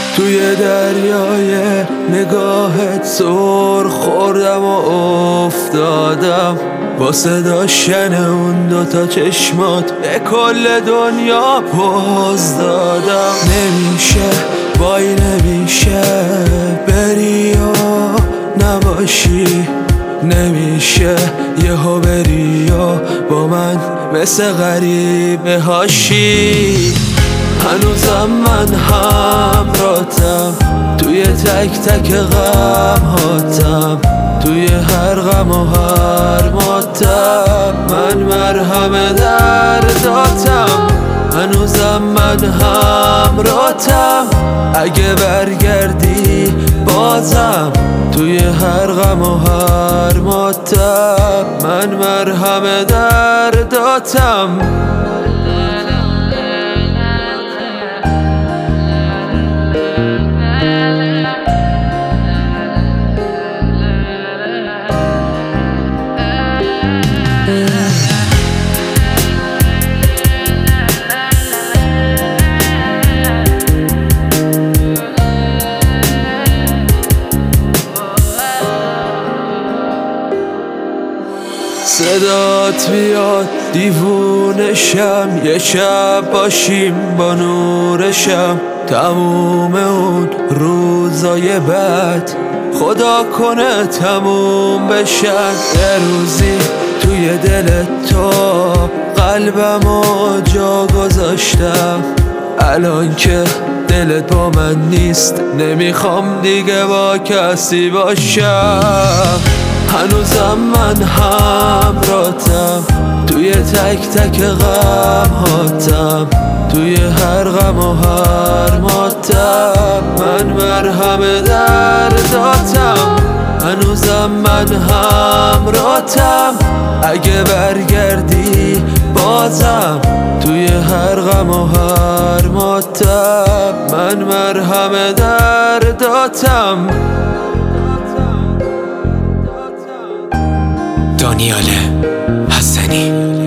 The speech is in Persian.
توی دریای نگاهت سر خوردم و افتادم، با صدا شن اون دوتا چشمات به کل دنیا پوز دادم. نمیشه وای نمیشه بری و نباشی، نمیشه یهو بری و با من مثل غریبه هاشی. هنوزم من همراهتم توی تک تک غم هاتم، توی هر غم و هر ماتم من مرهم درداتم. هنوزم من همراهتم اگه برگردی بازم، توی هر غم و هر ماتم من مرهم درداتم. صدات بیاد دیوونشم، یه شب باشیم با نورشم، تموم اون روزای بد خدا کنه تموم بشن. یه روزی توی دل تو قلبمو جا گذاشتم، الان که دلت با من نیست نمیخوام دیگه با کسی باشم. هنوزم من همراهتم توی تک تک غم هاتم، توی هر غم و هر ماتم من مرهم درداتم. هنوزم من همراهتم اگه برگردی بازم، توی هر غم و هر ماتم من مرهم درداتم. دانیال حسنی.